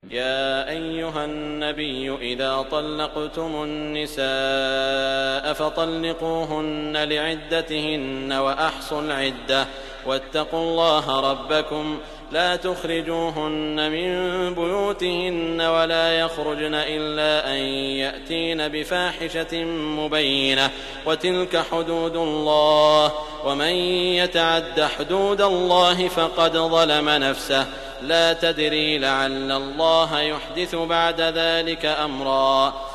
يا أيها النبي إذا طلقتم النساء فطلقوهن لعدتهن وأحصوا العدة واتقوا الله ربكم لا تخرجوهن من بيوتهن ولا يخرجن إلا أن يأتين بفاحشة مبينة وتلك حدود الله ومن يتعد حدود الله فقد ظلم نفسه لا تدري لعل الله يحدث بعد ذلك أمرا